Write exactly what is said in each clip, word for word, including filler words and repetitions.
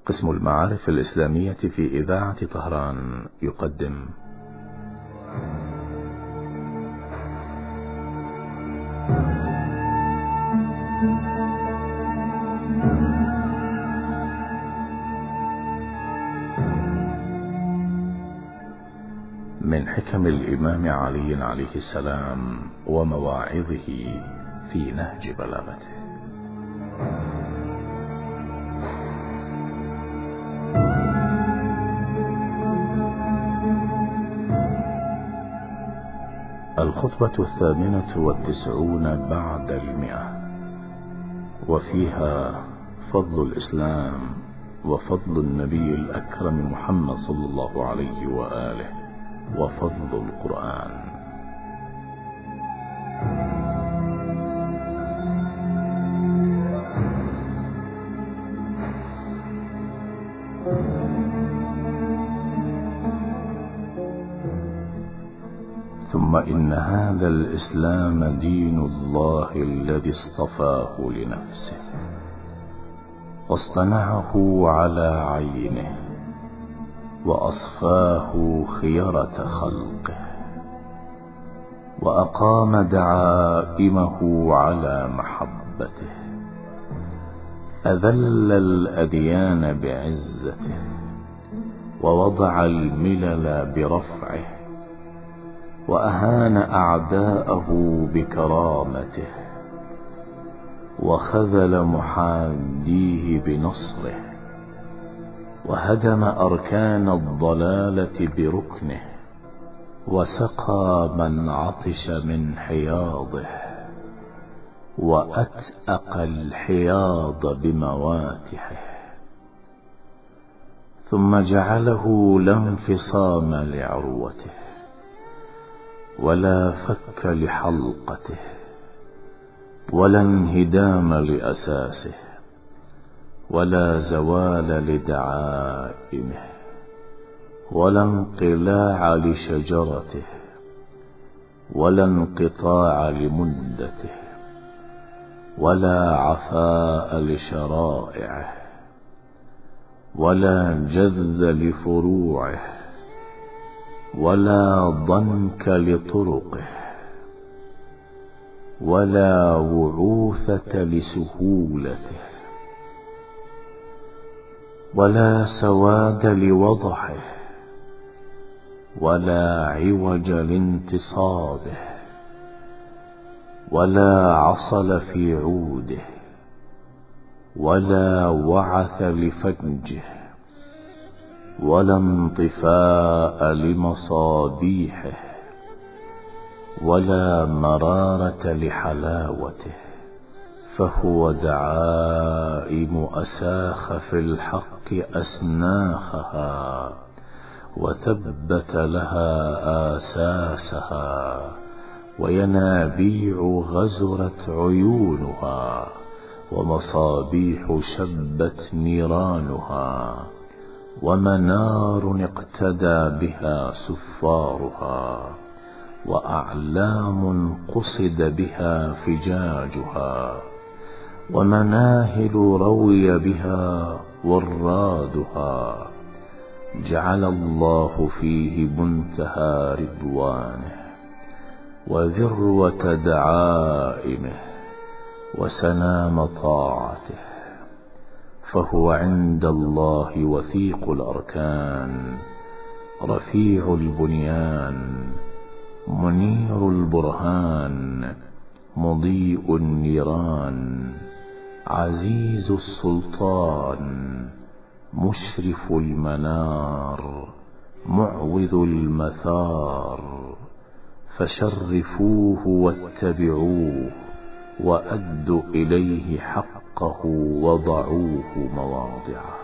قسم المعارف الإسلامية في إذاعة طهران يقدم من حكم الإمام علي عليه السلام ومواعظه في نهج بلاغته. الخطبة الثامنة والتسعون بعد المئة، وفيها فضل الإسلام وفضل النبي الأكرم محمد صلى الله عليه وآله وفضل القرآن. ثم إن هذا الإسلام دين الله الذي اصطفاه لنفسه واصطنعه على عينه وأصفاه خيرة خلقه وأقام دعائمه على محبته، أذل الأديان بعزته ووضع الملل برفعه وأهان أعداءه بكرامته وخذل محاديه بنصره وهدم أركان الضلالة بركنه وسقى من عطش من حياضه وأتأق الحياض بمواتحه، ثم جعله لا انفصام لعروته ولا فك لحلقته ولا انهدام لأساسه ولا زوال لدعائمه ولا انقلاع لشجرته ولا انقطاع لمدته ولا عفاء لشرائعه ولا جذ لفروعه ولا ضنك لطرقه ولا وعوثة لسهولته ولا سواد لوضحه ولا عوج لانتصابه ولا عصل في عوده ولا وعث لفجه ولا انطفاء لمصابيحه ولا مرارة لحلاوته، فهو دعائم أساخ في الحق أسناخها وثبت لها آساسها وينابيع غزرت عيونها ومصابيح شبت نيرانها ومنار اقتدى بها سفارها وأعلام قصد بها فجاجها ومناهل روي بها ورادها، جعل الله فيه منتهى رضوانه وذروة دعائمه وسنام طاعته، فهو عند الله وثيق الأركان رفيع البنيان منير البرهان مضيء النيران عزيز السلطان مشرف المنار معوذ المثار، فشرفوه واتبعوه وأدوا إليه حقه وضعوه مواضعه.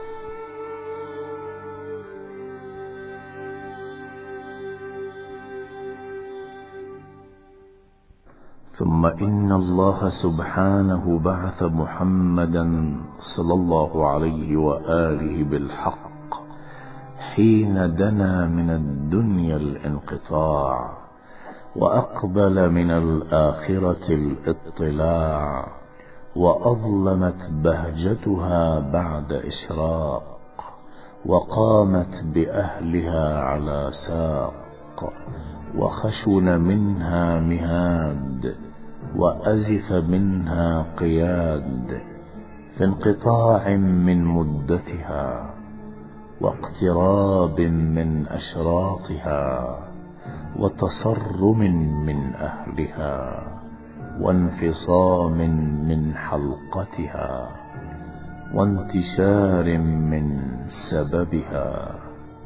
ثم إن الله سبحانه بعث محمدا صلى الله عليه وآله بالحق حين دنا من الدنيا الانقطاع وأقبل من الآخرة الاطلاع وأظلمت بهجتها بعد إشراق، وقامت بأهلها على ساق، وخشن منها مهاد، وأزف منها قياد، في انقطاع من مدتها، واقتراب من أشراطها، وتصرم من أهلها، وانفصام من حلقتها، وانتشار من سببها،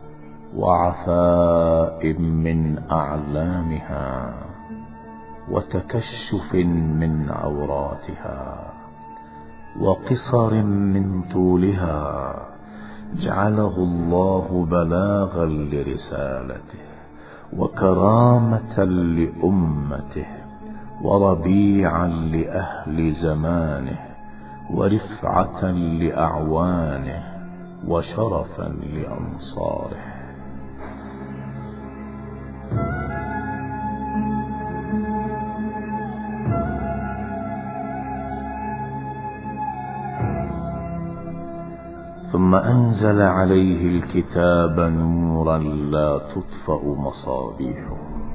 وعفاء من أعلامها، وتكشف من عوراتها، وقصر من طولها، جعله الله بلاغا لرسالته، وكرامة لأمته، وربيعا لأهل زمانه، ورفعة لأعوانه، وشرفا لأنصاره. ثم أنزل عليه الكتاب نورا لا تطفأ مصابيحه،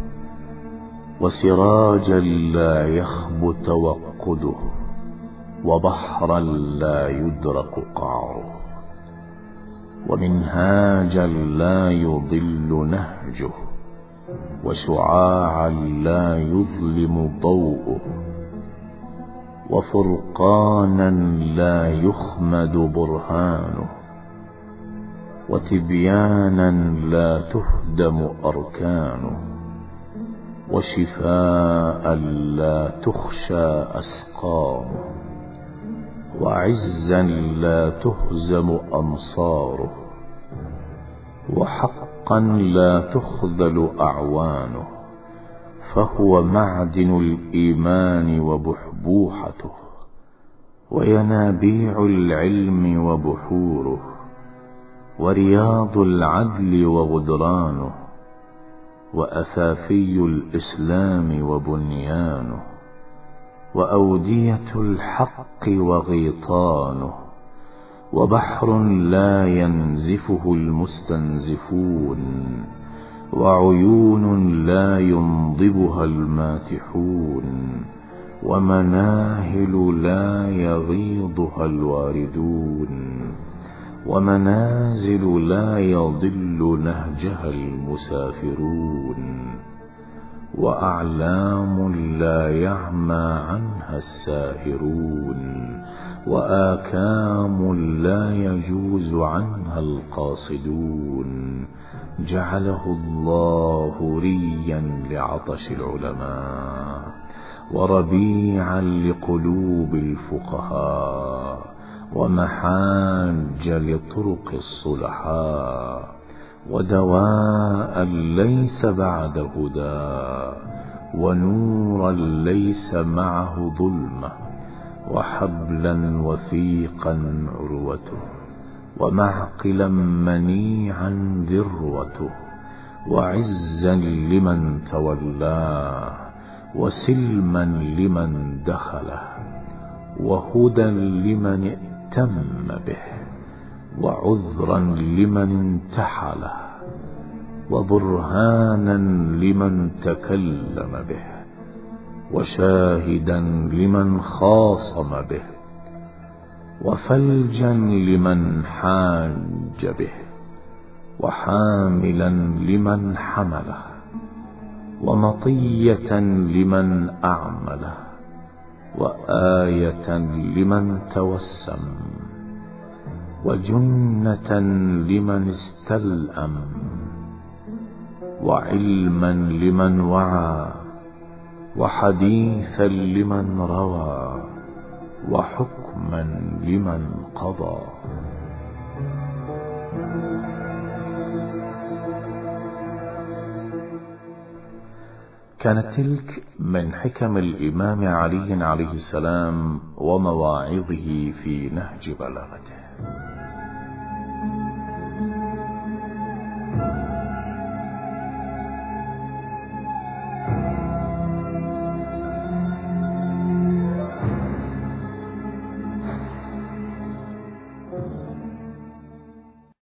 وسراجا لا يخب توقده، وبحرا لا يدرك قعره، ومنهاجا لا يضل نهجه، وشعاعا لا يظلم ضوءه، وفرقانا لا يخمد برهانه، وتبيانا لا تهدم أركانه، وشفاء لا تخشى أسقامه، وعزا لا تهزم أنصاره، وحقا لا تخذل أعوانه، فهو معدن الإيمان وبحبوحته، وينابيع العلم وبحوره، ورياض العدل وغدرانه، وأثافي الإسلام وبنيانه، وأودية الحق وغيطانه، وبحر لا ينزفه المستنزفون، وعيون لا ينضبها الماتحون، ومناهل لا يغيضها الواردون، ومنازل لا يضل نهجها المسافرون، وأعلام لا يعمى عنها السائرون، وآكام لا يجوز عنها القاصدون، جعله الله ريا لعطش العلماء، وربيعا لقلوب الفقهاء، ومحاج لطرق الصلحاء، ودواء ليس بعد هدى، ونورا ليس معه ظلمة، وحبلا وثيقا عروته، ومعقلا منيعا ذروته، وعزا لمن تولاه، وسلما لمن دخله، وهدى لمن ائتم به، وعذرا لمن انتحله، وبرهانا لمن تكلم به، وشاهدا لمن خاصم به، وفلجا لمن حاج به، وحاملا لمن حمله، ومطية لمن أعمله، وآية لمن توسم، وجنة لمن استلأم، وعلما لمن وعى، وحديثا لمن روى، وحكما لمن قضى. كانت تلك من حكم الإمام علي عليه السلام ومواعظه في نهج بلاغته.